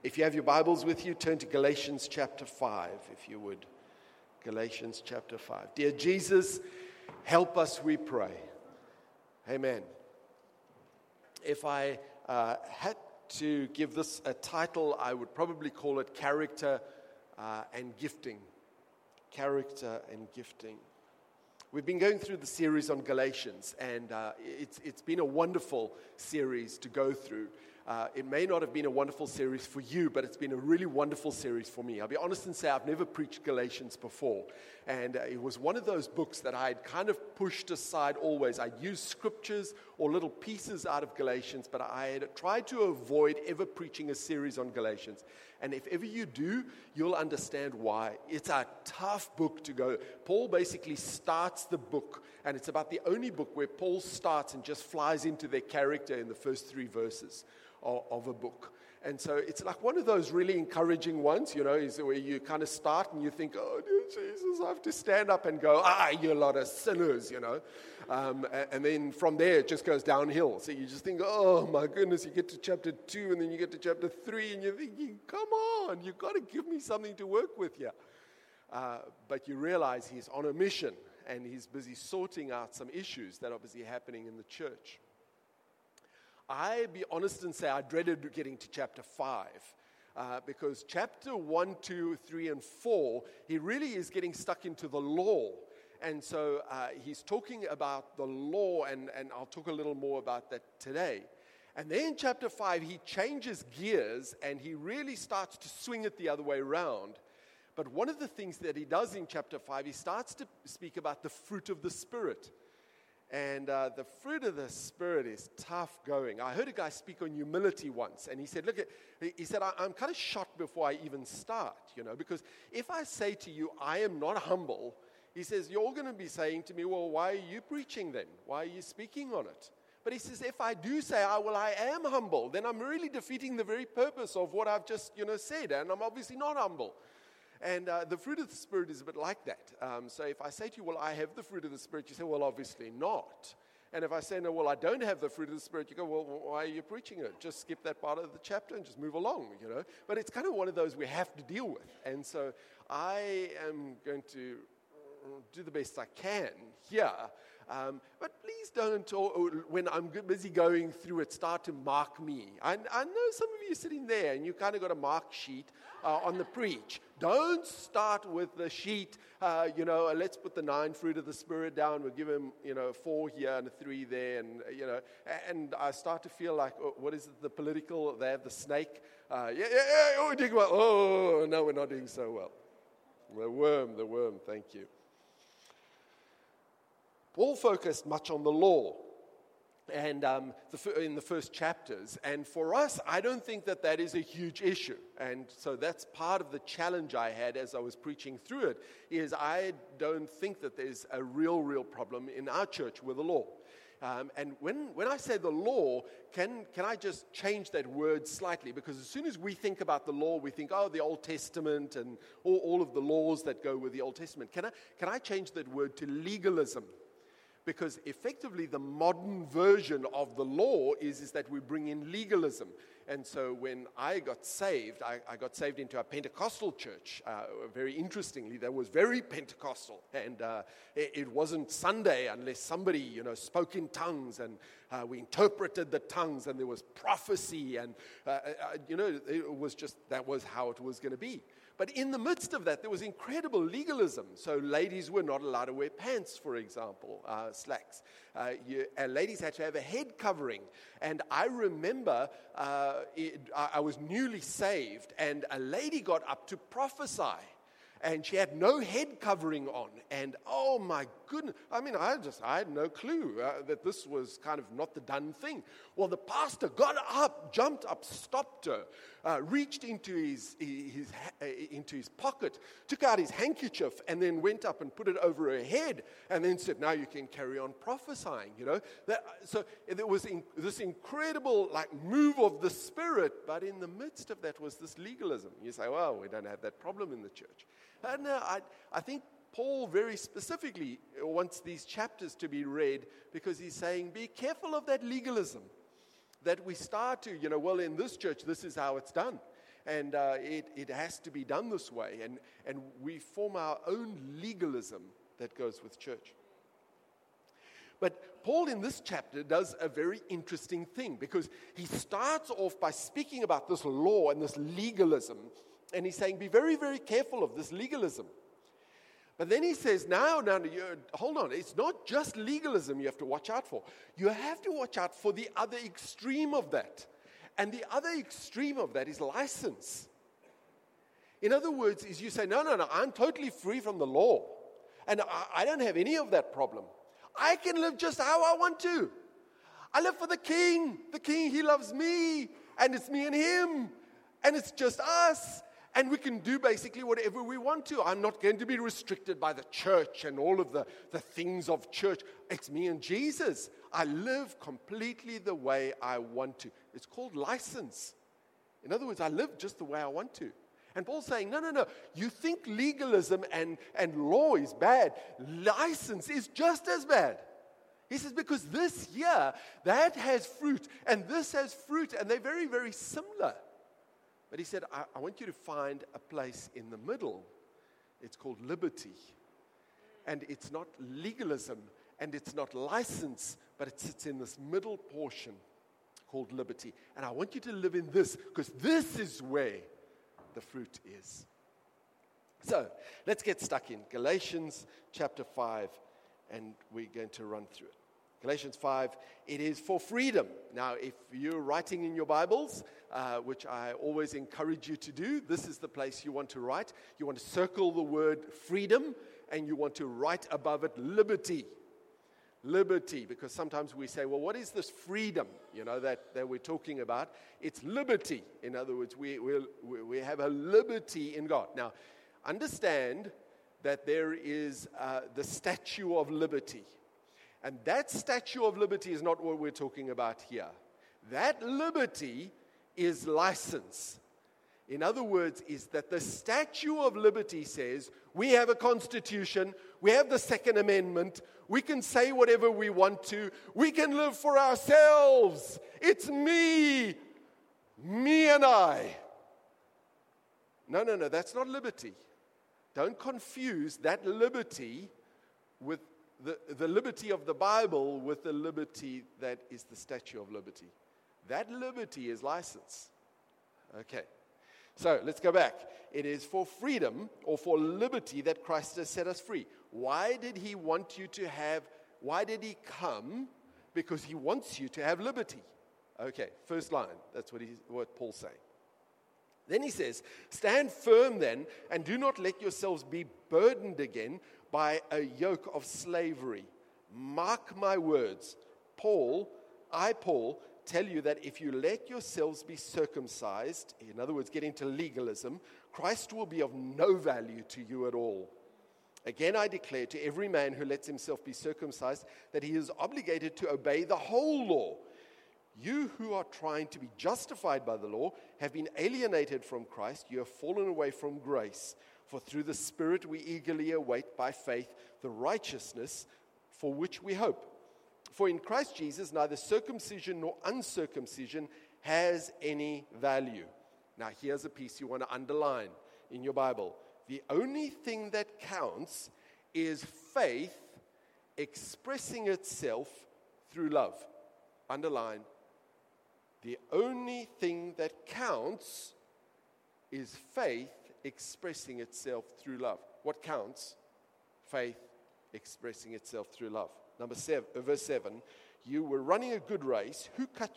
If you have your Bibles with you, turn to Galatians chapter 5, if you would. Galatians chapter 5. Dear Jesus, help us, we pray. Amen. If I had to give this a title, I would probably call it Character and Gifting. Character and Gifting. We've been going through the series on Galatians, and it's been a wonderful series to go through. It may not have been a wonderful series for you, but it's been a really wonderful series for me. I'll be honest and say I've never preached Galatians before. And it was one of those books that I had kind of pushed aside always. I'd use scriptures or little pieces out of Galatians, but I had tried to avoid ever preaching a series on Galatians. And if ever you do, you'll understand why. It's a tough book to go. Paul basically starts the book, and it's about the only book where Paul starts and just flies into their character in the first 3 verses of a book. And so it's like one of those really encouraging ones, you know, is where you kind of start and you think, oh, dear Jesus, I have to stand up and go, you lot of sinners, you know. And then from there, it just goes downhill. So you just think, oh, my goodness, you get to chapter 2 and then you get to chapter 3 and you're thinking, come on, you've got to give me something to work with here. But you realize he's on a mission and he's busy sorting out some issues that are busy happening in the church. I be honest and say I dreaded getting to chapter 5 because chapter 1, 2, 3, and 4, he really is getting stuck into the law. And so he's talking about the law, and I'll talk a little more about that today. And then in chapter 5, he changes gears, and he really starts to swing it the other way around. But one of the things that he does in chapter 5, he starts to speak about the fruit of the Spirit. And the fruit of the Spirit is tough going. I heard a guy speak on humility once, and he said, I'm kind of shocked before I even start, you know, because if I say to you, I am not humble, he says, you're going to be saying to me, well, why are you preaching then? Why are you speaking on it? But he says, if I do say, I am humble, then I'm really defeating the very purpose of what I've just, said, and I'm obviously not humble. And the fruit of the Spirit is a bit like that. So if I say to you, well, I have the fruit of the Spirit, you say, well, obviously not. And if I say, no, well, I don't have the fruit of the Spirit, you go, well, why are you preaching it? Just skip that part of the chapter and just move along, you know. But it's kind of one of those we have to deal with. And so I am going to do the best I can here. But please don't, when I'm busy going through it, start to mark me. I know some of you sitting there and you kind of got a mark sheet on the preach. Don't start with the sheet, let's put the 9 fruit of the Spirit down. We'll give him, 4 here and 3 there. And I start to feel like, what is it, the political, they have the snake. We're doing well. Oh, no, we're not doing so well. The worm, thank you. Paul focused much on the law and in the first chapters. And for us, I don't think that is a huge issue. And so that's part of the challenge I had as I was preaching through it, is I don't think that there's a real problem in our church with the law. And when I say the law, can I just change that word slightly? Because as soon as we think about the law, we think, the Old Testament and all of the laws that go with the Old Testament. Can I change that word to legalism? Because effectively the modern version of the law is that we bring in legalism. And so when I got saved, I got saved into a Pentecostal church. Very interestingly, that was very Pentecostal. And it wasn't Sunday unless somebody, spoke in tongues, and we interpreted the tongues, and there was prophecy, and, it was just, that was how it was going to be. But in the midst of that, there was incredible legalism. So ladies were not allowed to wear pants, for example, slacks. Ladies had to have a head covering. And I remember I was newly saved, and a lady got up to prophesy. And she had no head covering on. And oh my goodness, I had no clue that this was kind of not the done thing. Well, the pastor got up, jumped up, stopped her, reached into his pocket, took out his handkerchief, and then went up and put it over her head, and then said, now you can carry on prophesying, So there was this incredible move of the Spirit, but in the midst of that was this legalism. You say, well, we don't have that problem in the church. No, I think Paul very specifically wants these chapters to be read because he's saying, be careful of that legalism. That we start to, well, in this church, this is how it's done. And it has to be done this way. And we form our own legalism that goes with church. But Paul in this chapter does a very interesting thing, because he starts off by speaking about this law and this legalism. And he's saying, be very, very careful of this legalism. But then he says, no, hold on. It's not just legalism you have to watch out for. You have to watch out for the other extreme of that. And the other extreme of that is license. In other words, is you say, no, I'm totally free from the law. And I don't have any of that problem. I can live just how I want to. I live for the King. The King, he loves me. And it's me and him. And it's just us. And we can do basically whatever we want to. I'm not going to be restricted by the church and all of the things of church. It's me and Jesus. I live completely the way I want to. It's called license. In other words, I live just the way I want to. And Paul's saying, no. You think legalism and law is bad. License is just as bad. He says, because this here, that has fruit, and this has fruit, and they're very, very similar. But he said, I want you to find a place in the middle. It's called liberty. And it's not legalism, and it's not license, but it sits in this middle portion called liberty. And I want you to live in this, because this is where the fruit is. So, let's get stuck in Galatians chapter 5, and we're going to run through it. Galatians 5, it is for freedom. Now, if you're writing in your Bibles, which I always encourage you to do, this is the place you want to write. You want to circle the word freedom, and you want to write above it liberty. Liberty, because sometimes we say, well, what is this freedom, that we're talking about? It's liberty. In other words, we have a liberty in God. Now, understand that there is the Statue of Liberty. And that Statue of Liberty is not what we're talking about here. That liberty is license. In other words, is that the Statue of Liberty says, we have a constitution, we have the Second Amendment, we can say whatever we want to, we can live for ourselves. It's me and I. No, that's not liberty. Don't confuse that liberty with the liberty of the Bible with the liberty that is the Statue of Liberty. That liberty is license. Okay. So let's go back. It is for freedom or for liberty that Christ has set us free. Why did he come? Because he wants you to have liberty. Okay, first line. That's what Paul's saying. Then he says, stand firm then, and do not let yourselves be burdened again by a yoke of slavery. Mark my words. Paul, tell you that if you let yourselves be circumcised, in other words, get into legalism, Christ will be of no value to you at all. Again, I declare to every man who lets himself be circumcised that he is obligated to obey the whole law. You who are trying to be justified by the law have been alienated from Christ. You have fallen away from grace. For through the Spirit we eagerly await by faith the righteousness for which we hope. For in Christ Jesus neither circumcision nor uncircumcision has any value. Now here's a piece you want to underline in your Bible. The only thing that counts is faith expressing itself through love. Underline. The only thing that counts is faith expressing itself through love. What counts? Faith expressing itself through love. Verse 7, you were running a good race. Who cut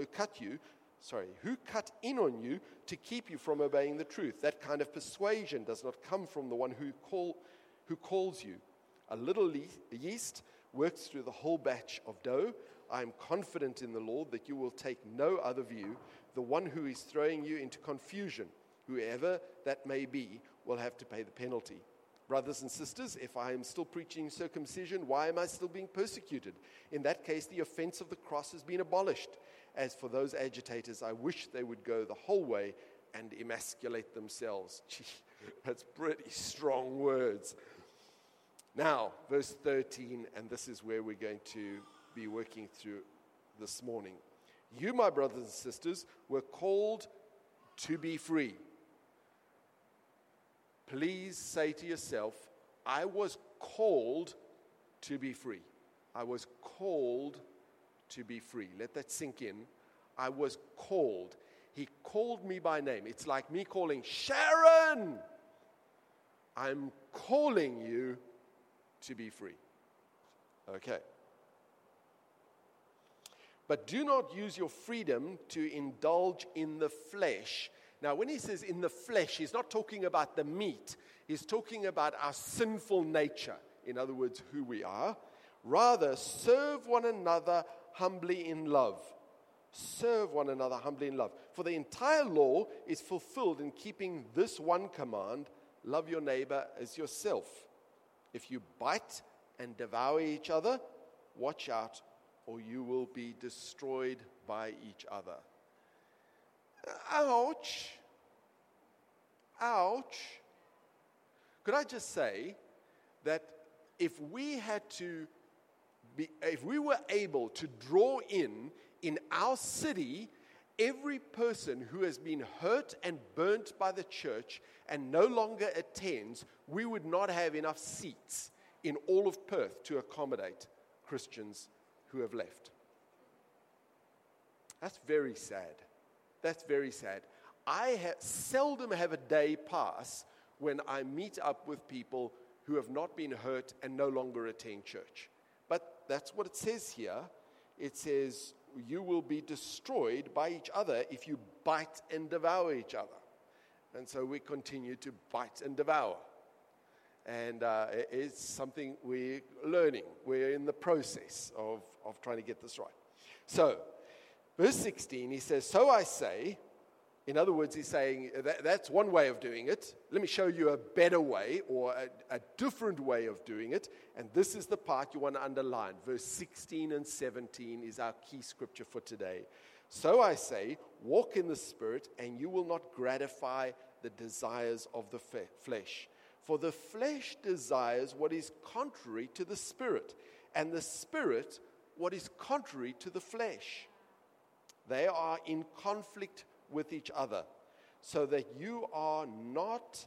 in on you to keep you from obeying the truth? That kind of persuasion does not come from the one who calls you. A little yeast works through the whole batch of dough. I am confident in the Lord that you will take no other view. The one who is throwing you into confusion, whoever that may be, will have to pay the penalty. Brothers and sisters, if I am still preaching circumcision, why am I still being persecuted? In that case, the offense of the cross has been abolished. As for those agitators, I wish they would go the whole way and emasculate themselves. Gee, that's pretty strong words. Now, verse 13, and this is where we're going to be working through this morning. You, my brothers and sisters, were called to be free. Please say to yourself, I was called to be free. I was called to be free. Let that sink in. I was called. He called me by name. It's like me calling Sharon. I'm calling you to be free. Okay. But do not use your freedom to indulge in the flesh. Now, when he says in the flesh, he's not talking about the meat. He's talking about our sinful nature. In other words, who we are. Rather, serve one another humbly in love. Serve one another humbly in love. For the entire law is fulfilled in keeping this one command, love your neighbor as yourself. If you bite and devour each other, watch out, or you will be destroyed by each other. Ouch. Ouch. Could I just say that if we were able to draw in our city every person who has been hurt and burnt by the church and no longer attends, we would not have enough seats in all of Perth to accommodate Christians who have left. That's very sad. That's very sad. I seldom have a day pass when I meet up with people who have not been hurt and no longer attend church. But that's what it says here. It says, you will be destroyed by each other if you bite and devour each other. And so we continue to bite and devour. And it's something we're learning. We're in the process of trying to get this right. So, verse 16, he says, so I say, in other words, he's saying, that's one way of doing it. Let me show you a better way or a different way of doing it. And this is the part you want to underline. Verse 16 and 17 is our key scripture for today. So I say, walk in the Spirit, and you will not gratify the desires of the flesh. For the flesh desires what is contrary to the Spirit, and the Spirit what is contrary to the flesh. They are in conflict with each other, so that you are not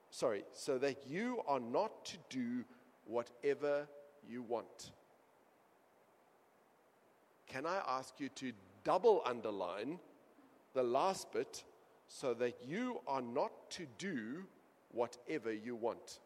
to do whatever you want. Can I ask you to double underline the last bit, so that you are not to do whatever you want?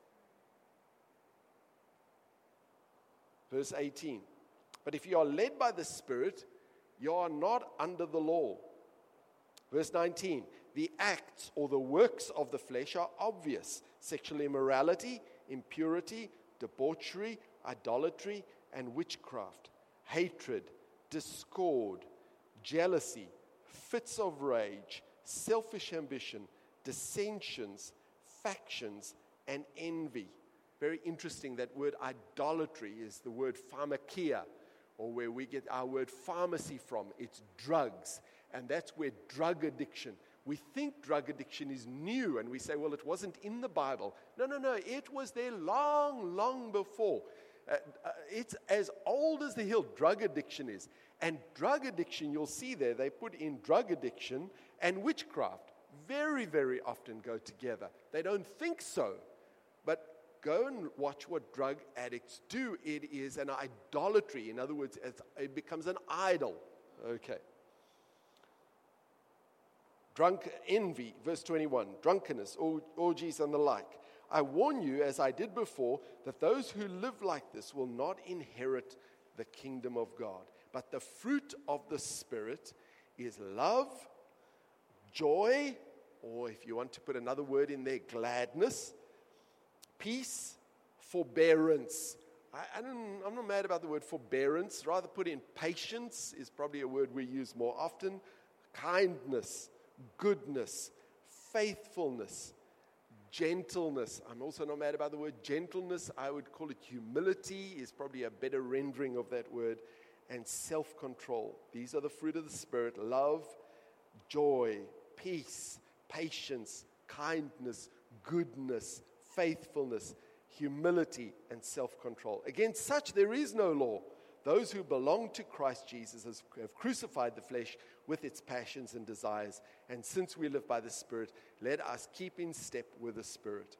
Verse 18. But if you are led by the Spirit, you are not under the law. Verse 19, the acts or the works of the flesh are obvious: sexual immorality, impurity, debauchery, idolatry, and witchcraft, hatred, discord, jealousy, fits of rage, selfish ambition, dissensions, factions, and envy. Very interesting, that word idolatry is the word pharmakia, or where we get our word pharmacy from. It's drugs. And that's where drug addiction, we think drug addiction is new, and we say, well, it wasn't in the Bible. No, it was there long, long before. It's as old as the hill, drug addiction is. And drug addiction, you'll see there, they put in drug addiction and witchcraft. Very, very often go together. They don't think so, but go and watch what drug addicts do. It is an idolatry. In other words, it becomes an idol. Okay. Envy, verse 21, drunkenness, orgies, and the like. I warn you, as I did before, that those who live like this will not inherit the kingdom of God. But the fruit of the Spirit is love, joy, or if you want to put another word in there, gladness, peace, forbearance. I'm not mad about the word forbearance. Rather put in patience is probably a word we use more often. Kindness, goodness, faithfulness, gentleness. I'm also not mad about the word gentleness. I would call it humility is probably a better rendering of that word. And self-control. These are the fruit of the Spirit: love, joy, peace, patience, kindness, goodness, faithfulness, humility, and self-control. Against such there is no law. those who belong to Christ Jesus have crucified the flesh with its passions and desires. And since we live by the Spirit, let us keep in step with the Spirit.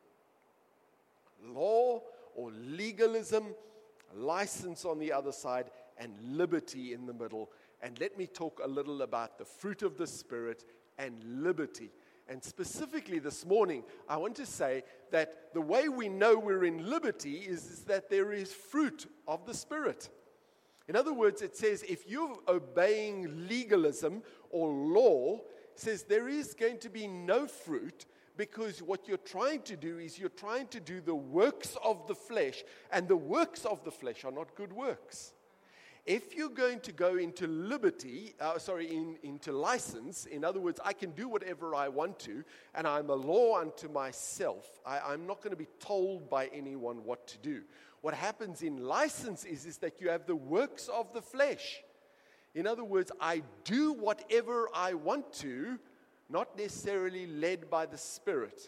Law or legalism, license on the other side, and liberty in the middle. And let me talk a little about the fruit of the Spirit and liberty. And specifically this morning, I want to say that the way we know we're in liberty is that there is fruit of the Spirit. In other words, it says if you're obeying legalism or law, it says there is going to be no fruit, because what you're trying to do is you're trying to do the works of the flesh, and the works of the flesh are not good works. If you're going to go into into license, in other words, I can do whatever I want to, and I'm a law unto myself. I'm not going to be told by anyone what to do. What happens in license is that you have the works of the flesh. In other words, I do whatever I want to, not necessarily led by the Spirit.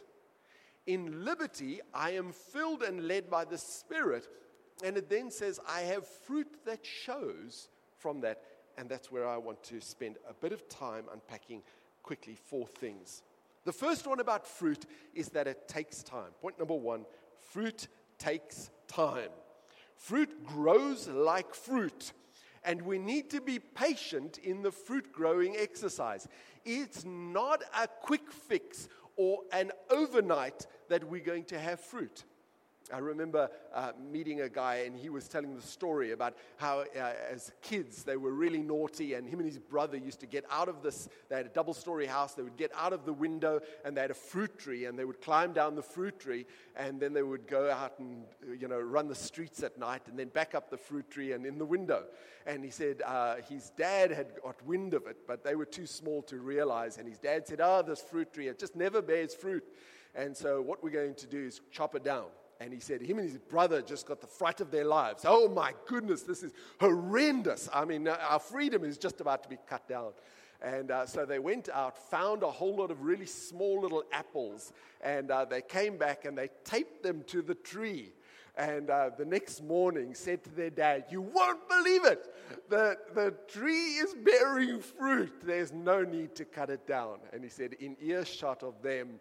In liberty, I am filled and led by the Spirit. And it then says, I have fruit that shows from that. And that's where I want to spend a bit of time unpacking quickly 4 things. The first one about fruit is that it takes time. Point number 1, fruit takes time. Fruit grows like fruit. And we need to be patient in the fruit growing exercise. It's not a quick fix or an overnight that we're going to have fruit. I remember meeting a guy, and he was telling the story about how as kids they were really naughty, and him and his brother used to get out of this. They had a double-story house. They would get out of the window, and they had a fruit tree, and they would climb down the fruit tree, and then they would go out and run the streets at night, and then back up the fruit tree and in the window. And he said his dad had got wind of it, but they were too small to realize. And his dad said, this fruit tree, it just never bears fruit. And so what we're going to do is chop it down. And he said him and his brother just got the fright of their lives. Oh my goodness, this is horrendous. I mean, our freedom is just about to be cut down. And so they went out, found a whole lot of really small little apples, and they came back and they taped them to the tree. And the next morning said to their dad, you won't believe it. The tree is bearing fruit. There's no need to cut it down. And he said, in earshot of them,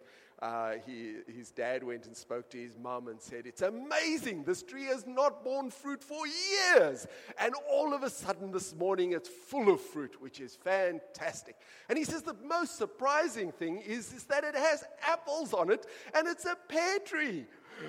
his dad went and spoke to his mom and said, it's amazing. This tree has not borne fruit for years. And all of a sudden this morning it's full of fruit, which is fantastic. And he says the most surprising thing is that it has apples on it, and it's a pear tree.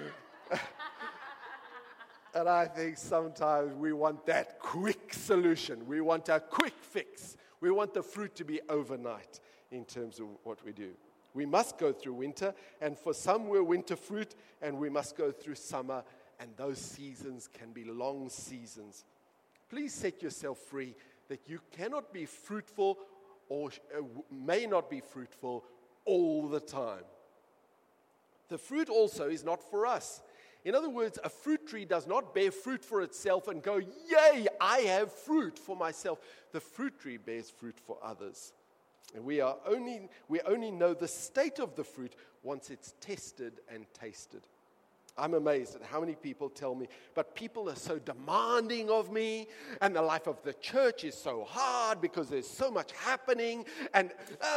And I think sometimes we want that quick solution. We want a quick fix. We want the fruit to be overnight in terms of what we do. We must go through winter, and for some we're winter fruit, and we must go through summer, and those seasons can be long seasons. Please set yourself free that you cannot be fruitful or may not be fruitful all the time. The fruit also is not for us. In other words, a fruit tree does not bear fruit for itself and go, yay, I have fruit for myself. The fruit tree bears fruit for others. And we only know the state of the fruit once it's tested and tasted. I'm amazed at how many people tell me, but people are so demanding of me, and the life of the church is so hard because there's so much happening, and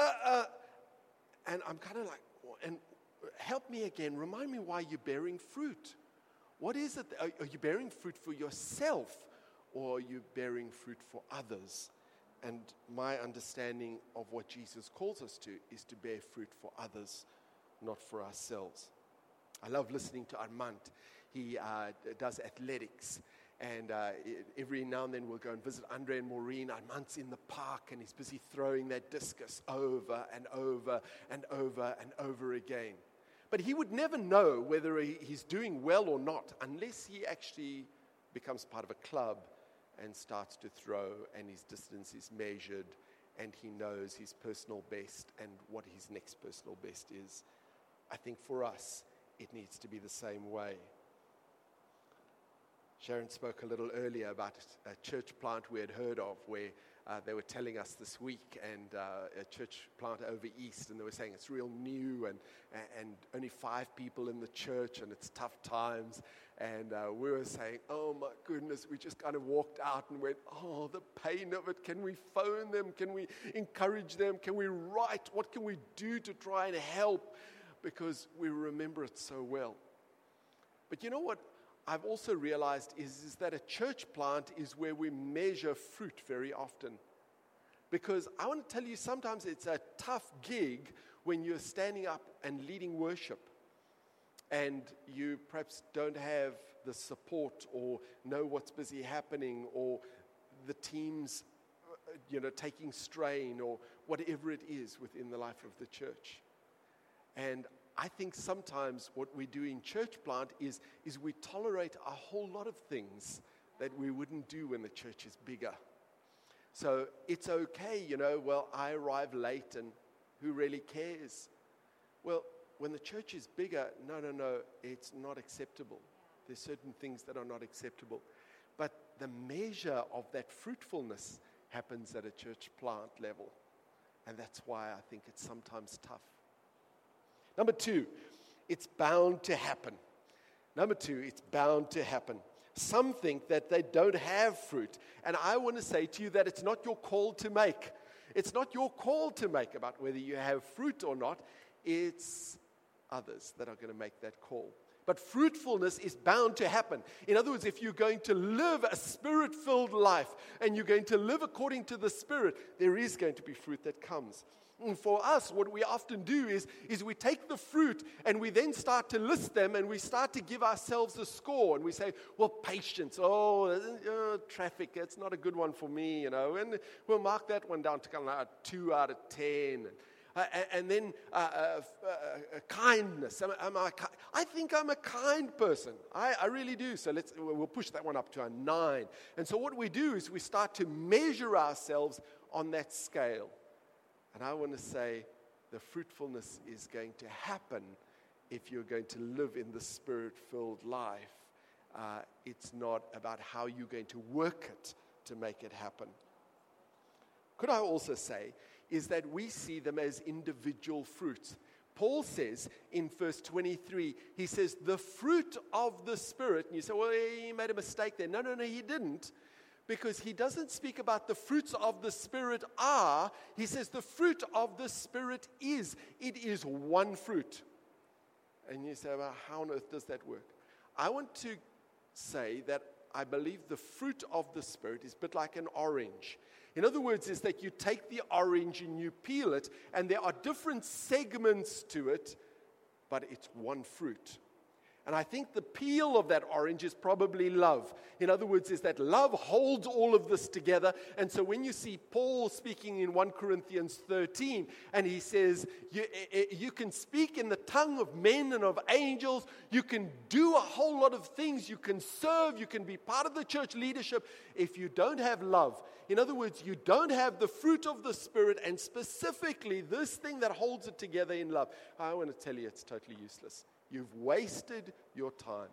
I'm kind of like, and help me again, remind me why you're bearing fruit. What is it? Are you bearing fruit for yourself, or are you bearing fruit for others? And my understanding of what Jesus calls us to is to bear fruit for others, not for ourselves. I love listening to Armand. He does athletics. And every now and then we'll go and visit Andre and Maureen. Armand's in the park and he's busy throwing that discus over and over and over and over again. But he would never know whether he's doing well or not unless he actually becomes part of a club and starts to throw, and his distance is measured, and he knows his personal best and what his next personal best is. I think for us, it needs to be the same way. Sharon spoke a little earlier about a church plant we had heard of where they were telling us this week, and a church plant over east, and they were saying it's real new, and only 5 people in the church, and it's tough times. And we were saying, oh my goodness, we just kind of walked out and went, oh, the pain of it. Can we phone them? Can we encourage them? Can we write? What can we do to try and help? Because we remember it so well. But you know what I've also realized is that a church plant is where we measure fruit very often. Because I want to tell you, sometimes it's a tough gig when you're standing up and leading worship, and you perhaps don't have the support or know what's busy happening, or the team's taking strain, or whatever it is within the life of the church. And I think sometimes what we do in church plant is we tolerate a whole lot of things that we wouldn't do when the church is bigger. So it's okay, well, I arrive late and who really cares? Well, when the church is bigger, no, it's not acceptable. There's certain things that are not acceptable. But the measure of that fruitfulness happens at a church plant level. And that's why I think it's sometimes tough. Number 2, it's bound to happen. Some think that they don't have fruit. And I want to say to you that it's not your call to make. It's not your call to make about whether you have fruit or not. It's others that are going to make that call. But fruitfulness is bound to happen. In other words, if you're going to live a Spirit-filled life and you're going to live according to the Spirit, there is going to be fruit that comes. And for us, what we often do is we take the fruit and we then start to list them, and we start to give ourselves a score. And we say, well, patience, traffic, it's not a good one for me, and we'll mark that one down to kind of 2 out of 10. And then kindness. I think I'm a kind person. I really do. So we'll push that one up to a 9. And so what we do is we start to measure ourselves on that scale. And I want to say the fruitfulness is going to happen if you're going to live in the Spirit-filled life. It's not about how you're going to work it to make it happen. Could I also say is that we see them as individual fruits. Paul says in verse 23, he says, the fruit of the Spirit. And you say, well, he made a mistake there. No, he didn't. Because he doesn't speak about the fruits of the Spirit are. He says the fruit of the Spirit is. It is one fruit. And you say, well, how on earth does that work? I want to say that I believe the fruit of the Spirit is a bit like an orange. In other words, is that you take the orange and you peel it, and there are different segments to it, but it's one fruit. And I think the peel of that orange is probably love. In other words, is that love holds all of this together. And so when you see Paul speaking in 1 Corinthians 13, and he says, you can speak in the tongue of men and of angels, you can do a whole lot of things, you can serve, you can be part of the church leadership. If you don't have love, in other words, you don't have the fruit of the Spirit, and specifically this thing that holds it together in love, I want to tell you it's totally useless. You've wasted your time.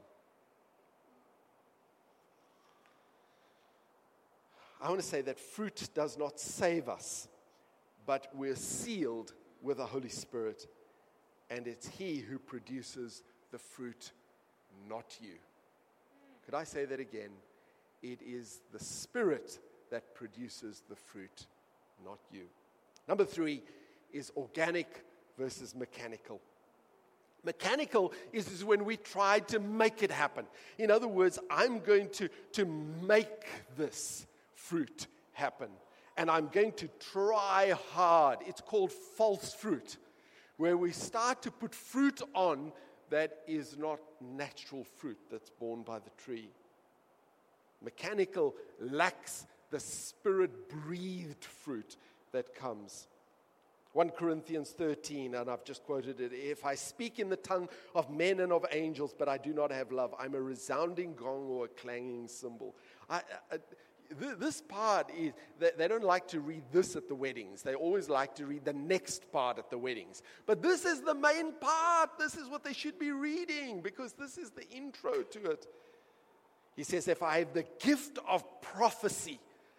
I want to say that fruit does not save us, but we're sealed with the Holy Spirit, and it's He who produces the fruit, not you. Could I say that again? It is the Spirit that produces the fruit, not you. Number 3 is organic versus mechanical. Mechanical is when we try to make it happen. In other words, I'm going to make this fruit happen. And I'm going to try hard. It's called false fruit, where we start to put fruit on that is not natural fruit that's borne by the tree. Mechanical lacks the Spirit-breathed fruit that comes. 1 Corinthians 13, and I've just quoted it. If I speak in the tongue of men and of angels, but I do not have love, I'm a resounding gong or a clanging cymbal. This part is, they don't like to read this at the weddings. They always like to read the next part at the weddings. But this is the main part. This is what they should be reading, because this is the intro to it. He says, if I have the gift of prophecy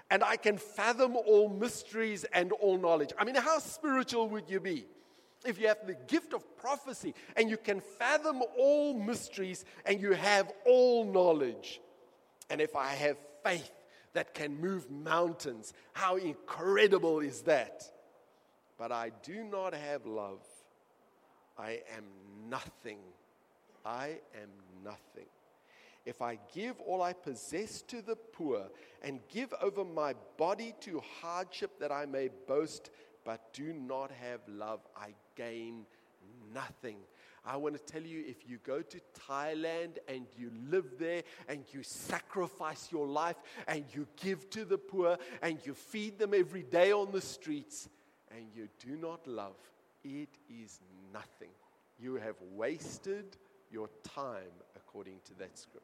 and I can fathom all mysteries and all knowledge. I mean, how spiritual would you be if you have the gift of prophecy and you can fathom all mysteries and you have all knowledge? And if I have faith that can move mountains, how incredible is that? But I do not have love. I am nothing. I am nothing. If I give all I possess to the poor and give over my body to hardship that I may boast, but do not have love, I gain nothing. I want to tell you, if you go to Thailand and you live there and you sacrifice your life and you give to the poor and you feed them every day on the streets and you do not love, it is nothing. You have wasted your time, according to that scripture.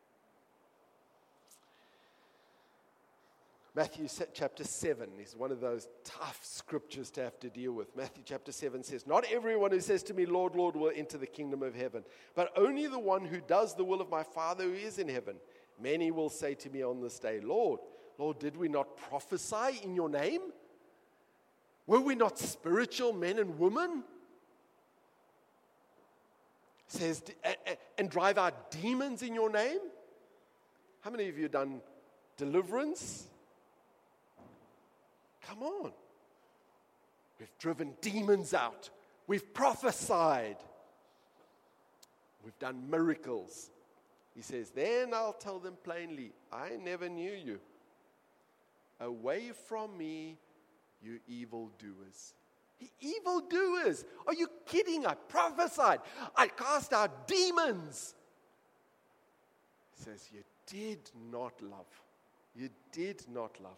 Matthew chapter 7 is one of those tough scriptures to have to deal with. Matthew chapter 7 says, "Not everyone who says to me, 'Lord, Lord,' will enter the kingdom of heaven, but only the one who does the will of my Father who is in heaven. Many will say to me on this day, 'Lord, Lord, did we not prophesy in your name? Were we not spiritual men and women?' Says, and drive out demons in your name?" How many of you have done deliverance? Come on. We've driven demons out. We've prophesied. We've done miracles. He says, "Then I'll tell them plainly, I never knew you. Away from me, you evildoers." Evildoers? Are you kidding? I prophesied. I cast out demons. He says, you did not love. You did not love.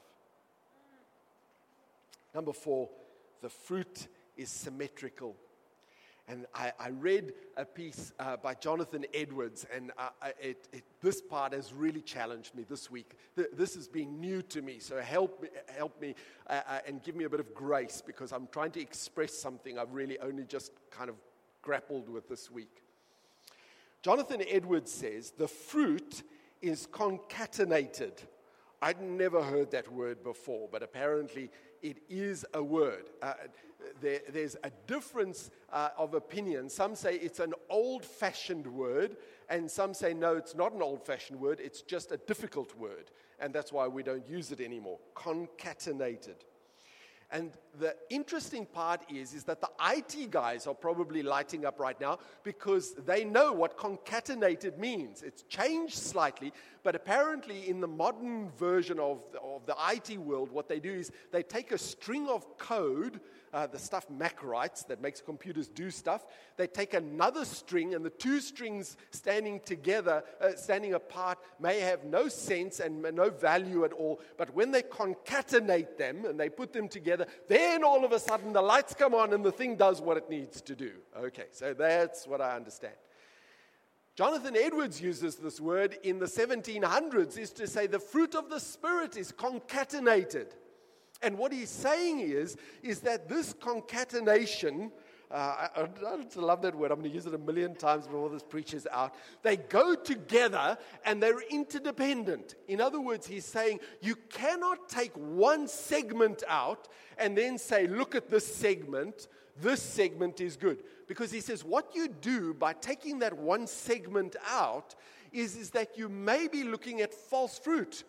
Number 4, the fruit is symmetrical. And I read a piece by Jonathan Edwards, and this part has really challenged me this week. This is being new to me, so help me and give me a bit of grace, because I'm trying to express something I've really only just kind of grappled with this week. Jonathan Edwards says, the fruit is concatenated. I'd never heard that word before, but apparently it is a word. There's a difference of opinion. Some say it's an old-fashioned word, and some say, no, it's not an old-fashioned word, it's just a difficult word, and that's why we don't use it anymore. Concatenated. And the interesting part is that the IT guys are probably lighting up right now because they know what concatenated means. It's changed slightly, but apparently in the modern version of the IT world, what they do is they take a string of code, the stuff Mac writes that makes computers do stuff. They take another string, and the two strings standing together, standing apart, may have no sense and no value at all. But when they concatenate them and they put them together, then all of a sudden the lights come on and the thing does what it needs to do. Okay, so that's what I understand. Jonathan Edwards uses this word in the 1700s is to say the fruit of the Spirit is concatenated. And what he's saying is that this concatenation, I love that word, I'm going to use it 1,000,000 times before this preacher's out. They go together and they're interdependent. In other words, he's saying you cannot take one segment out and then say, look at this segment is good. Because he says what you do by taking that one segment out is that you may be looking at false fruit.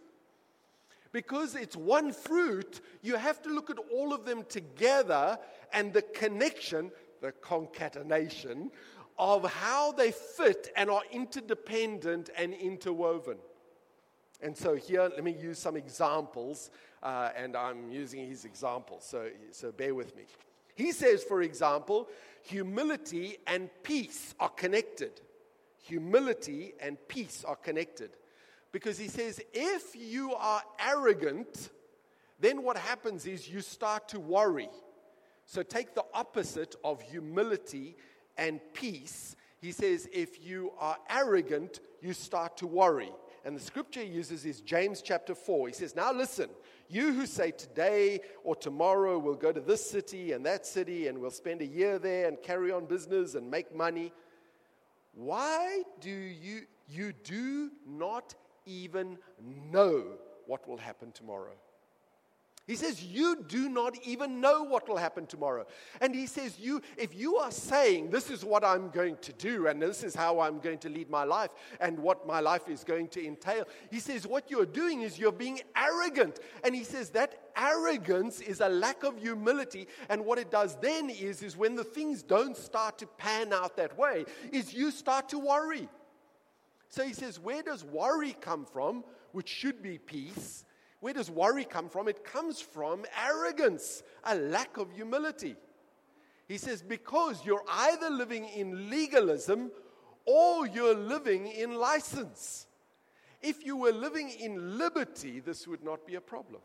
Because it's one fruit, you have to look at all of them together and the connection, the concatenation, of how they fit and are interdependent and interwoven. And so here, let me use some examples, and I'm using his examples, so bear with me. He says, for example, humility and peace are connected. Humility and peace are connected. Because he says, if you are arrogant, then what happens is you start to worry. So take the opposite of humility and peace. He says, if you are arrogant, you start to worry. And the scripture he uses is James chapter 4. He says, now listen, you who say today or tomorrow we'll go to this city and that city and we'll spend a year there and carry on business and make money. Why do you do not even know what will happen tomorrow? He says, you do not even know what will happen tomorrow. And he says, if you are saying, this is what I'm going to do, and this is how I'm going to lead my life, and what my life is going to entail, he says, what you're doing is you're being arrogant. And he says that arrogance is a lack of humility. And what it does then is when the things don't start to pan out that way, is you start to worry. So he says, where does worry come from, which should be peace? Where does worry come from? It comes from arrogance, a lack of humility. He says, because you're either living in legalism or you're living in license. If you were living in liberty, this would not be a problem.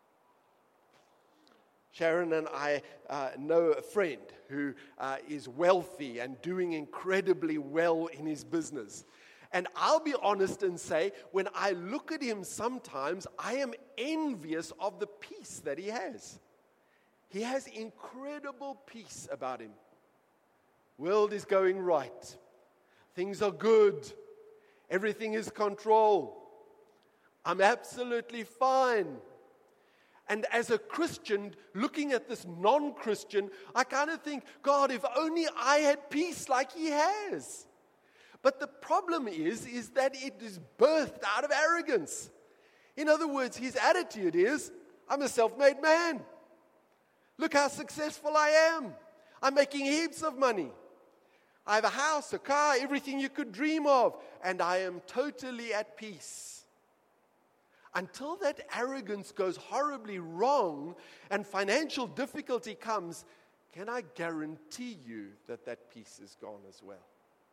Sharon and I know a friend who is wealthy and doing incredibly well in his business. And I'll be honest and say, when I look at him sometimes, I am envious of the peace that he has. He has incredible peace about him. World is going right. Things are good. Everything is control. I'm absolutely fine. And as a Christian, looking at this non-Christian, I kind of think, God, if only I had peace like he has. But the problem is that it is birthed out of arrogance. In other words, his attitude is, I'm a self-made man. Look how successful I am. I'm making heaps of money. I have a house, a car, everything you could dream of. And I am totally at peace. Until that arrogance goes horribly wrong and financial difficulty comes, can I guarantee you that peace is gone as well?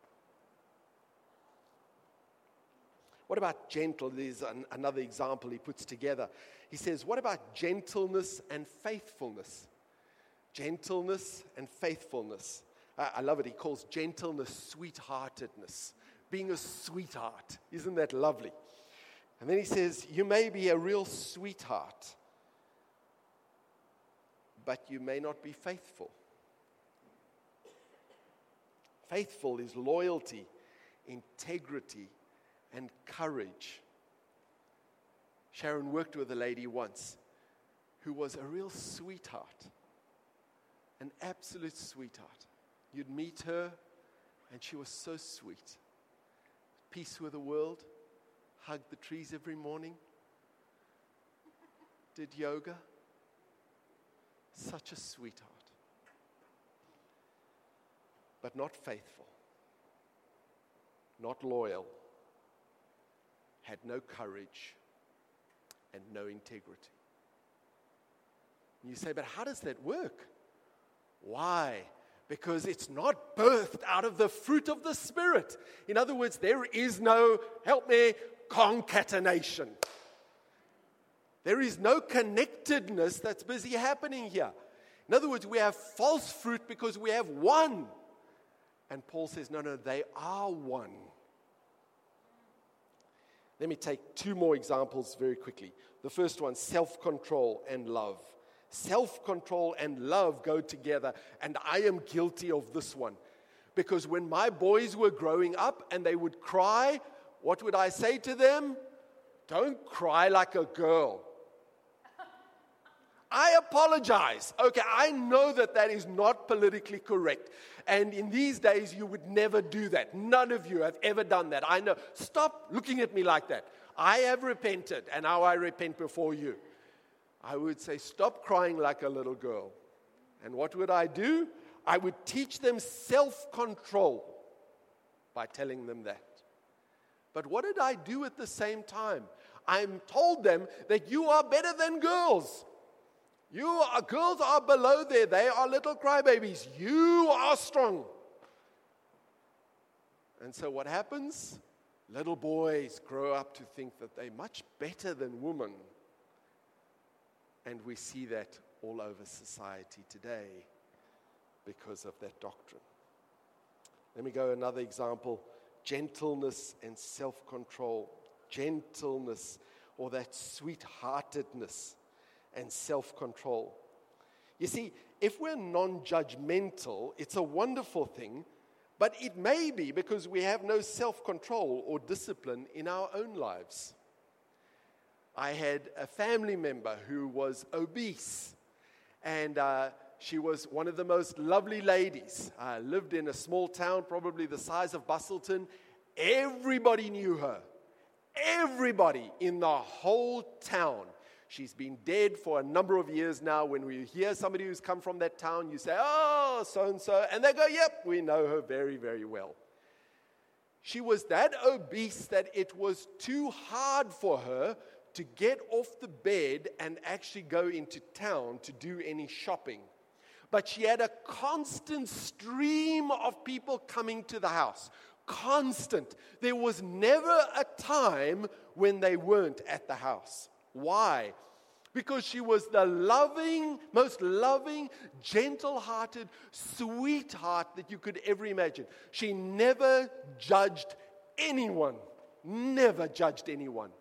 What about gentle? There's another example he puts together. He says, what about gentleness and faithfulness? Gentleness and faithfulness. I love it. He calls gentleness sweetheartedness. Being a sweetheart. Isn't that lovely? And then he says, you may be a real sweetheart, but you may not be faithful. Faithful is loyalty, integrity, and courage. Sharon worked with a lady once who was a real sweetheart, an absolute sweetheart. You'd meet her, and she was so sweet. Peace with the world, hugged the trees every morning, did yoga. Such a sweetheart, but not faithful, not loyal. Had no courage and no integrity. You say, but how does that work? Why? Because it's not birthed out of the fruit of the Spirit. In other words, there is no, help me, concatenation. There is no connectedness that's busy happening here. In other words, we have false fruit because we have one. And Paul says, no, they are one. Let me take two more examples very quickly. The first one, self-control and love. Self-control and love go together, and I am guilty of this one. Because when my boys were growing up and they would cry, what would I say to them? Don't cry like a girl. I apologize. Okay, I know that is not politically correct. And in these days, you would never do that. None of you have ever done that. I know. Stop looking at me like that. I have repented, and now I repent before you. I would say, stop crying like a little girl. And what would I do? I would teach them self-control by telling them that. But what did I do at the same time? I told them that you are better than girls. Girls are below there. They are little crybabies. You are strong. And so what happens? Little boys grow up to think that they're much better than women. And we see that all over society today because of that doctrine. Let me go another example. Gentleness and self-control. Gentleness, or that sweet-heartedness and self-control. You see, if we're non-judgmental, it's a wonderful thing, but it may be because we have no self-control or discipline in our own lives. I had a family member who was obese, and she was one of the most lovely ladies. Lived in a small town, probably the size of Bustleton. Everybody knew her. Everybody in the whole town. She's been dead for a number of years now. When we hear somebody who's come from that town, you say, "Oh, so-and-so," and they go, "Yep, we know her very, very well." She was that obese that it was too hard for her to get off the bed and actually go into town to do any shopping. But she had a constant stream of people coming to the house. Constant. There was never a time when they weren't at the house. Why? Because she was the most loving, gentle-hearted, sweetheart that you could ever imagine. She never judged anyone. Never judged anyone.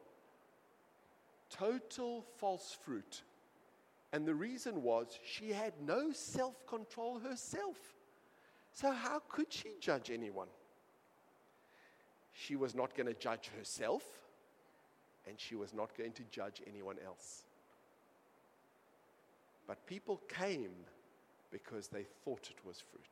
Total false fruit. And the reason was she had no self-control herself. So how could she judge anyone? She was not going to judge herself, and she was not going to judge anyone else. But people came because they thought it was fruit.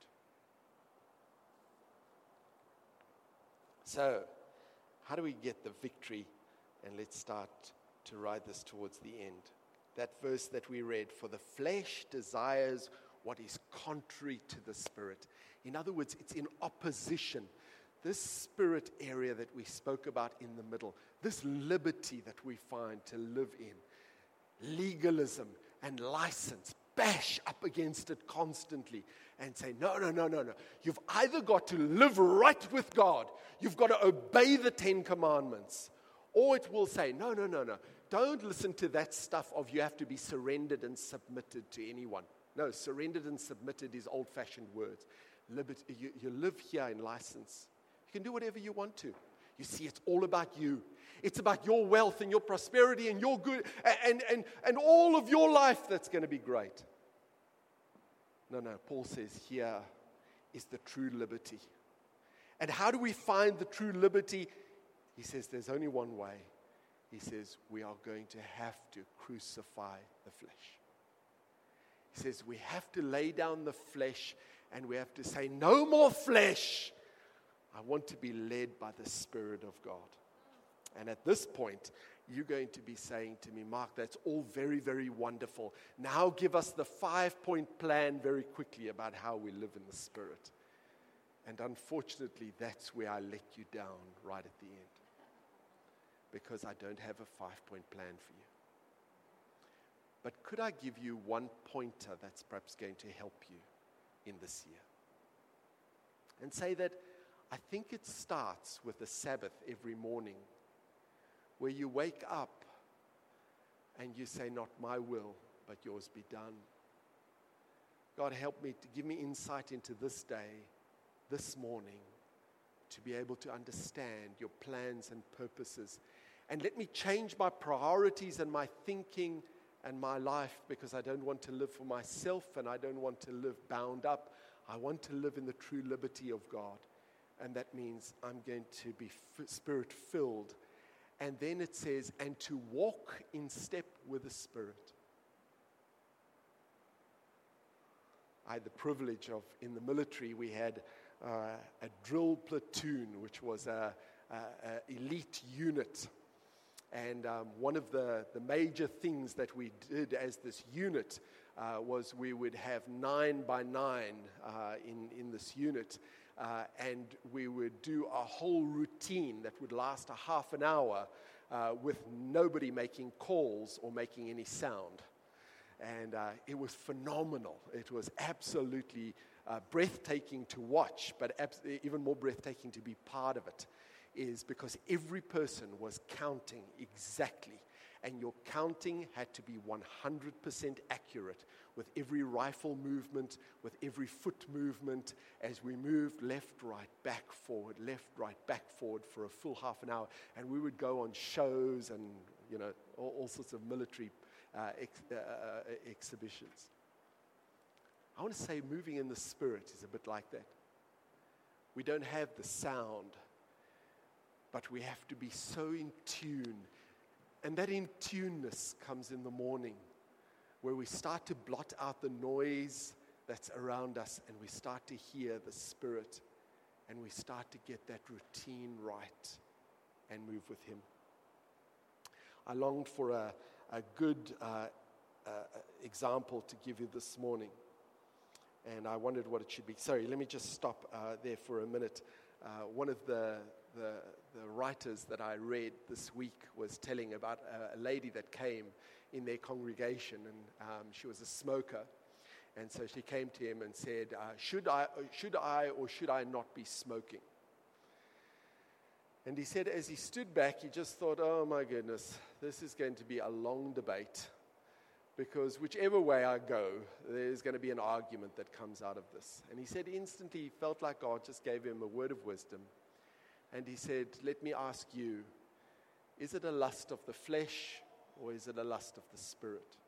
So, how do we get the victory? And let's start to ride this towards the end. That verse that we read, "For the flesh desires what is contrary to the spirit." In other words, it's in opposition. This spirit area that we spoke about in the middle, this liberty that we find to live in, legalism and license, bash up against it constantly and say, no. You've either got to live right with God, you've got to obey the 10 Commandments, or it will say, no. Don't listen to that stuff of you have to be surrendered and submitted to anyone. No, surrendered and submitted is old-fashioned words. Liberty, you live here in license. You can do whatever you want to. You see, it's all about you. It's about your wealth and your prosperity and your good and all of your life that's going to be great. No, Paul says here is the true liberty. And how do we find the true liberty? He says there's only one way. He says we are going to have to crucify the flesh. He says we have to lay down the flesh and we have to say, no more flesh. I want to be led by the Spirit of God. And at this point, you're going to be saying to me, Mark, that's all very, very wonderful. Now give us the 5-point plan very quickly about how we live in the Spirit. And unfortunately, that's where I let you down right at the end. Because I don't have a 5-point plan for you. But could I give you one pointer that's perhaps going to help you in this year? And say that I think it starts with a Sabbath every morning where you wake up and you say, not my will, but yours be done. God, help me to give me insight into this day, this morning, to be able to understand your plans and purposes. And let me change my priorities and my thinking and my life, because I don't want to live for myself and I don't want to live bound up. I want to live in the true liberty of God. And that means I'm going to be Spirit-filled. And then it says, and to walk in step with the Spirit. I had the privilege of, in the military, we had a drill platoon, which was a elite unit. And one of the major things that we did as this unit was we would have 9 by 9 in this unit. And we would do a whole routine that would last a half an hour with nobody making calls or making any sound. And it was phenomenal. It was absolutely breathtaking to watch, but even more breathtaking to be part of it, is because every person was counting exactly. And your counting had to be 100% accurate with every rifle movement, with every foot movement, as we moved left, right, back, forward, for a full half an hour. And we would go on shows and, all sorts of military exhibitions. I want to say moving in the Spirit is a bit like that. We don't have the sound, but we have to be so in tune And that in-tuneness comes in the morning, where we start to blot out the noise that's around us, and we start to hear the Spirit, and we start to get that routine right and move with Him. I longed for a good example to give you this morning, and I wondered what it should be. Sorry, let me just stop there for a minute. One of the writers that I read this week was telling about a lady that came in their congregation, and she was a smoker. And so she came to him and said, should I or should I not be smoking? And he said, as he stood back, he just thought, oh my goodness, this is going to be a long debate, because whichever way I go, there's going to be an argument that comes out of this. And he said instantly he felt like God just gave him a word of wisdom. And he said, let me ask you, is it a lust of the flesh or is it a lust of the Spirit?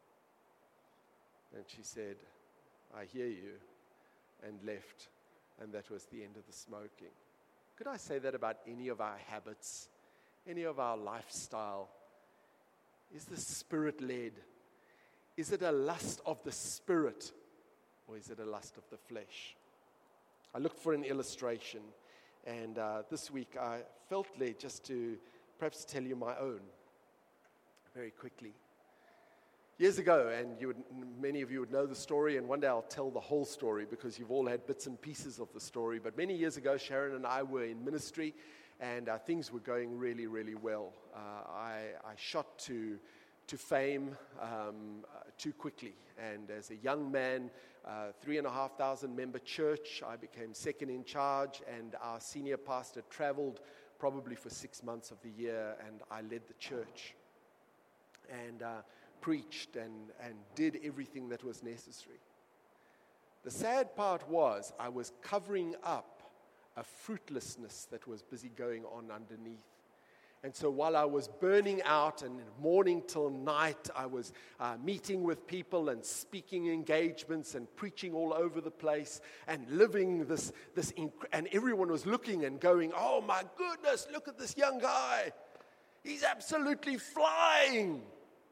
And she said, I hear you, and left. And that was the end of the smoking. Could I say that about any of our habits, any of our lifestyle? Is the Spirit-led? Is it a lust of the Spirit, or is it a lust of the flesh? I looked for an illustration, and this week I felt led just to perhaps tell you my own very quickly. Years ago, and many of you would know the story, and one day I'll tell the whole story because you've all had bits and pieces of the story. But many years ago, Sharon and I were in ministry, and things were going really, really well. I shot to fame too quickly, and as a young man, 3,500 member church, I became second in charge, and our senior pastor traveled probably for 6 months of the year, and I led the church. And preached and did everything that was necessary. The sad part was I was covering up a fruitlessness that was busy going on underneath. And so while I was burning out and morning till night, I was meeting with people and speaking engagements and preaching all over the place and living this and everyone was looking and going, oh my goodness, look at this young guy. He's absolutely flying.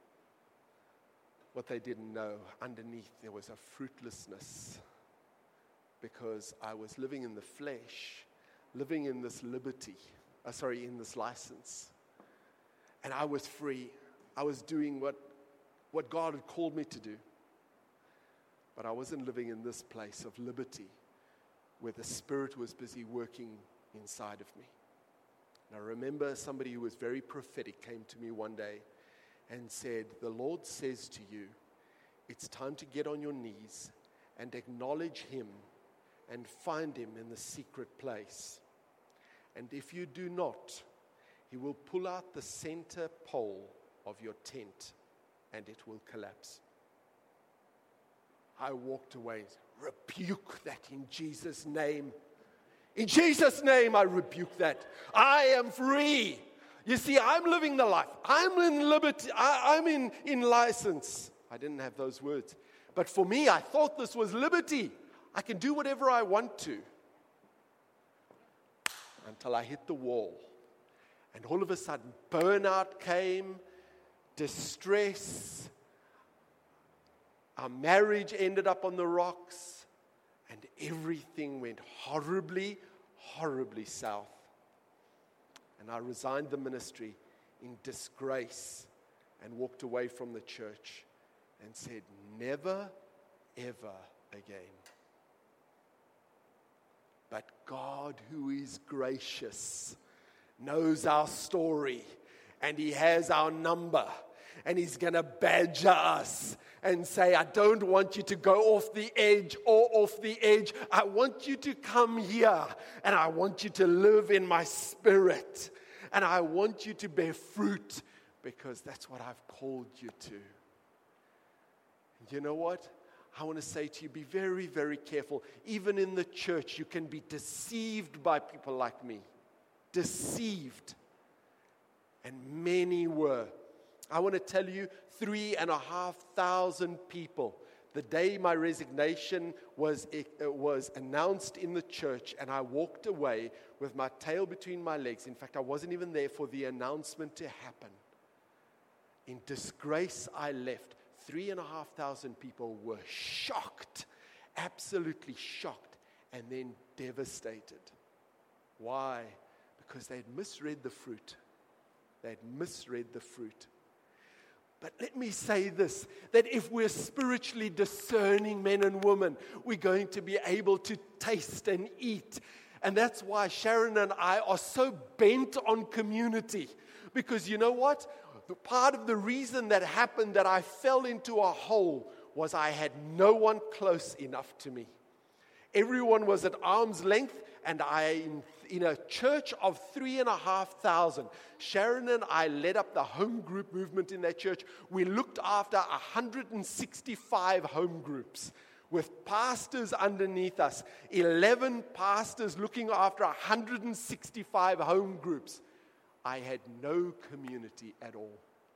What they didn't know, underneath there was a fruitlessness, because I was living in the flesh, living in this liberty, in this license. And I was free. I was doing what God had called me to do. But I wasn't living in this place of liberty where the Spirit was busy working inside of me. And I remember somebody who was very prophetic came to me one day and said, the Lord says to you, it's time to get on your knees and acknowledge Him and find Him in the secret place. And if you do not, He will pull out the center pole of your tent and it will collapse. I walked away, rebuke that in Jesus' name. In Jesus' name, I rebuke that. I am free. You see, I'm living the life. I'm in liberty. I'm in license. I didn't have those words. But for me, I thought this was liberty. I can do whatever I want to. Until I hit the wall. And all of a sudden, burnout came, distress. Our marriage ended up on the rocks. And everything went horribly, horribly south. And I resigned the ministry in disgrace and walked away from the church and said, never, ever again. But God, who is gracious, knows our story, and He has our number, and He's going to badger us and say, I don't want you to go off the edge or off the edge. I want you to come here, and I want you to live in my Spirit, and I want you to bear fruit, because that's what I've called you to. And you know what? I want to say to you, be very, very careful. Even in the church, you can be deceived by people like me. Deceived. And many were. I want to tell you, 3,500 people. The day my resignation was announced in the church, and I walked away with my tail between my legs. In fact, I wasn't even there for the announcement to happen. In disgrace, I left. 3,500 people were shocked, absolutely shocked, and then devastated. Why? Because they'd misread the fruit. They'd misread the fruit. But let me say this, that if we're spiritually discerning men and women, we're going to be able to taste and eat. And that's why Sharon and I are so bent on community. Because you know what? Part of the reason that happened, that I fell into a hole, was I had no one close enough to me. Everyone was at arm's length, and in a church of 3,500, Sharon and I led up the home group movement in that church. We looked after 165 home groups with pastors underneath us, 11 pastors looking after 165 home groups. I had no community at all.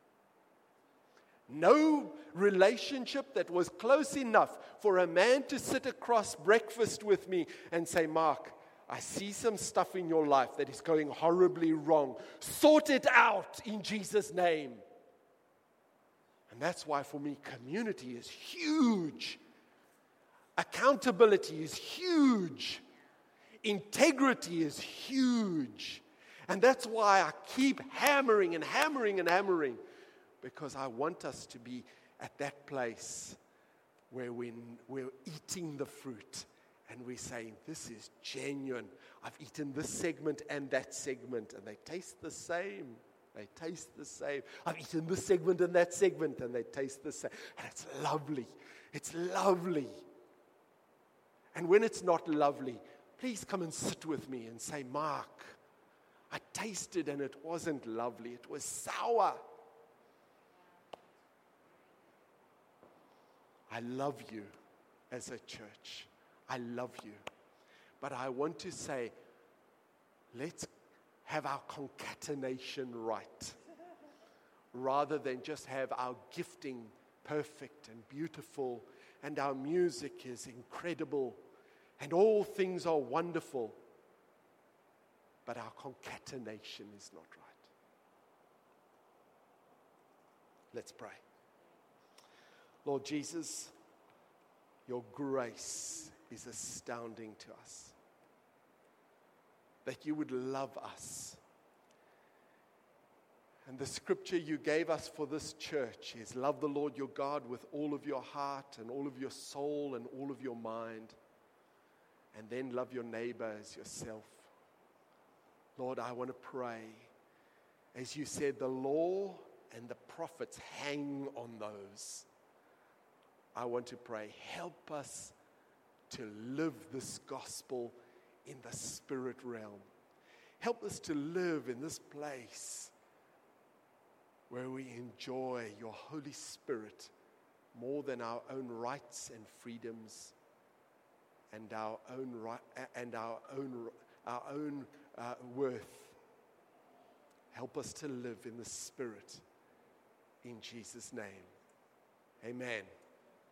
No relationship that was close enough for a man to sit across breakfast with me and say, Mark, I see some stuff in your life that is going horribly wrong. Sort it out in Jesus' name. And that's why for me, community is huge. Accountability is huge. Integrity is huge. And that's why I keep hammering and hammering and hammering, because I want us to be at that place where we're eating the fruit and we're saying, this is genuine. I've eaten this segment and that segment, and they taste the same. They taste the same. I've eaten this segment and that segment, and they taste the same. And it's lovely. It's lovely. And when it's not lovely, please come and sit with me and say, Mark, I tasted and it wasn't lovely. It was sour. I love you as a church. I love you. But I want to say, let's have our concatenation right, rather than just have our gifting perfect and beautiful, and our music is incredible, and all things are wonderful. But our concatenation is not right. Let's pray. Lord Jesus, your grace is astounding to us. That you would love us. And the scripture you gave us for this church is, love the Lord your God with all of your heart and all of your soul and all of your mind. And then love your neighbor as yourself. Lord, I want to pray, as you said, the law and the prophets hang on those. I want to pray, help us to live this gospel in the spirit realm. Help us to live in this place where we enjoy your Holy Spirit more than our own rights and freedoms and our own worth. Help us to live in the Spirit. In Jesus' name, amen.